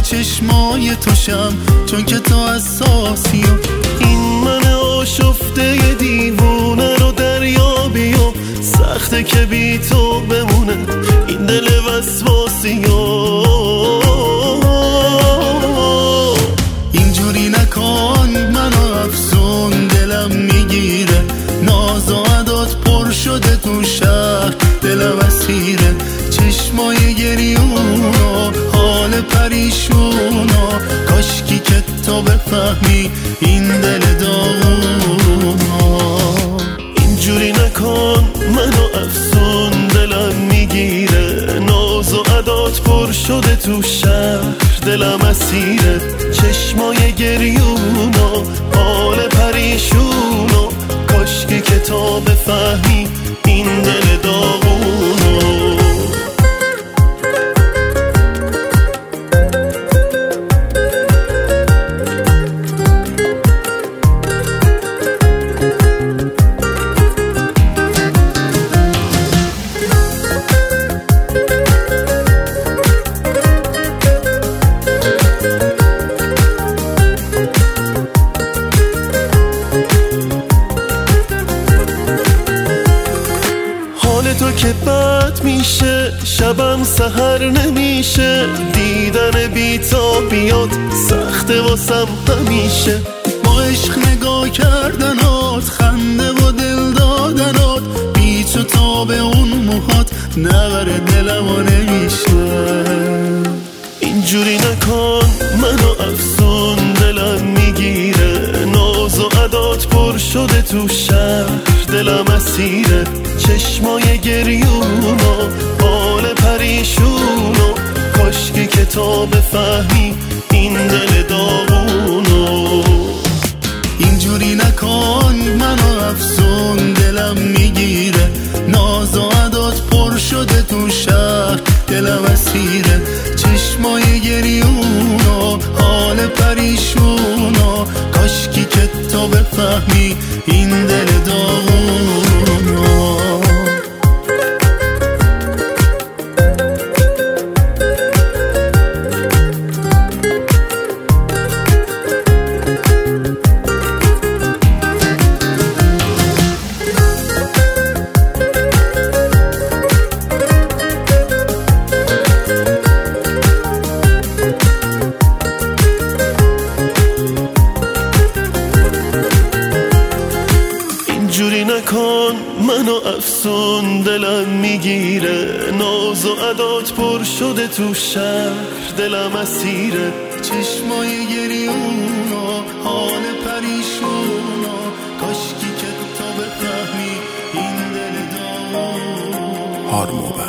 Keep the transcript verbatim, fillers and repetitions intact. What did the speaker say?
چشمای توشم، چون که تو اساسی. این من آشفته دیوونه رو دریا بیام، سخته که بی تو بمونه این دل وسواسی. اینجوری نکن منو افسون، دلم میگیره ناز و عدات پر شده تو شهر، دلم اسیره چشمای گریون و حال پریشون و کاشکی که تو بفهمی این دل داغون. اینجوری نکن منو افسون، دلم میگیره ناز و عدات پر شده تو شهر، دلم اسیره چشمای گریون و حال پریشون و کاشکی که تو بفهمی این دل داغون. تو که بد میشه شبم سحر نمیشه، دیدن بی تا بیاد سخته واسم همیشه. با عشق نگاه کردنات، خنده و دل دادنات، بی تو تا به اون موهات نبره دلمو نمیشه. اینجوری نکن منو افسون، دلم میگیره ناز و عدات پر شده تو شهر، دلم اسیره چشمای گریون و حال پریشون و کاشکی که تو بفهمی این دل داغونو. اینجوری نکن منو افسون، دلم میگیره ناز و عدات پر شده تو شهر، دلم اسیره چشمای گریون و حال پریشون و کاشکی که تو بفهمی این دل داغون. اینجوری نکن منو افسون، دلم میگیره ناز و عدات پر شده تو شهر، دلم اسیره چشمای گریون و حال پریشون و کاشکی که تو بفهمی این دل داغون. هارموبن